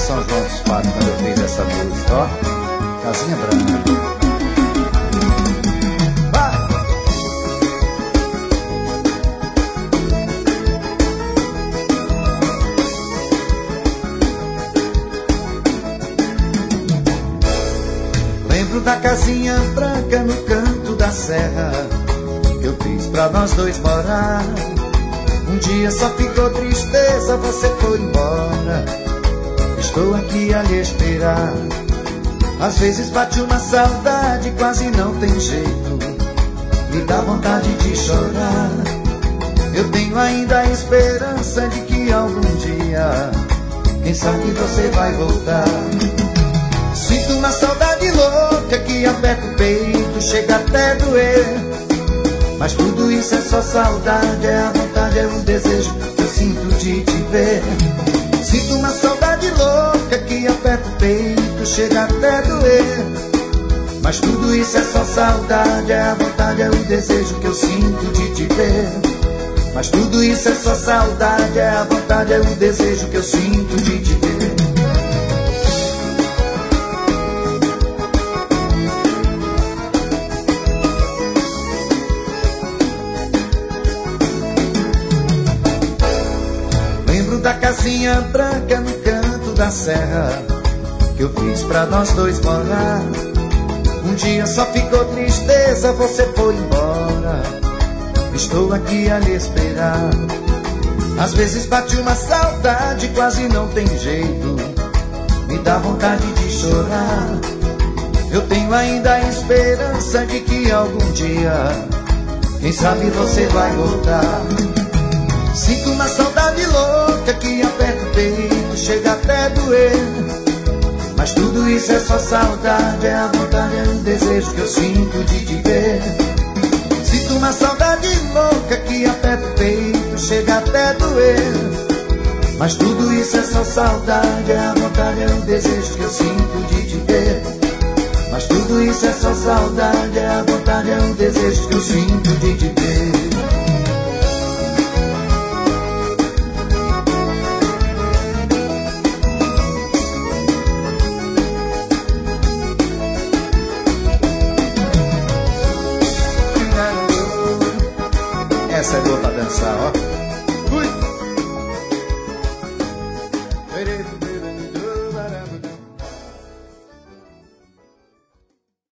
São João dos Padres quando eu fiz essa música, ó. Casinha Branca. Lembro da casinha branca no canto da serra que eu fiz pra nós dois morar. Um dia só ficou tristeza, você foi embora. Estou aqui a lhe esperar. Às vezes bate uma saudade, quase não tem jeito, me dá vontade de chorar. Eu tenho ainda a esperança de que algum dia, quem sabe você vai voltar. Sinto uma saudade louca que aperta o peito, chega até doer. Mas tudo isso é só saudade, é a vontade, é o desejo que eu sinto de te ver. Sinto uma saudade louca que aperta o peito, chega até doer. Mas tudo isso é só saudade, é a vontade, é o desejo que eu sinto de te ver. Mas tudo isso é só saudade, é a vontade, é o desejo que eu sinto de te ver. Da casinha branca no canto da serra que eu fiz pra nós dois morar. Um dia só ficou tristeza, você foi embora. Estou aqui a lhe esperar. Às vezes bate uma saudade, quase não tem jeito, me dá vontade de chorar. Eu tenho ainda a esperança de que algum dia, quem sabe você vai voltar. Sinto uma saudade louca que aperta o peito, chega até doer. Mas tudo isso é só saudade, é a vontade, é o desejo que eu sinto de te ver. Sinto uma saudade louca que aperta o peito, chega até doer. Mas tudo isso é só saudade, é a vontade, é o desejo que eu sinto de te ver. Mas tudo isso é só saudade, é a vontade, é o desejo que eu sinto de te ver. Essa é boa pra dançar, ó.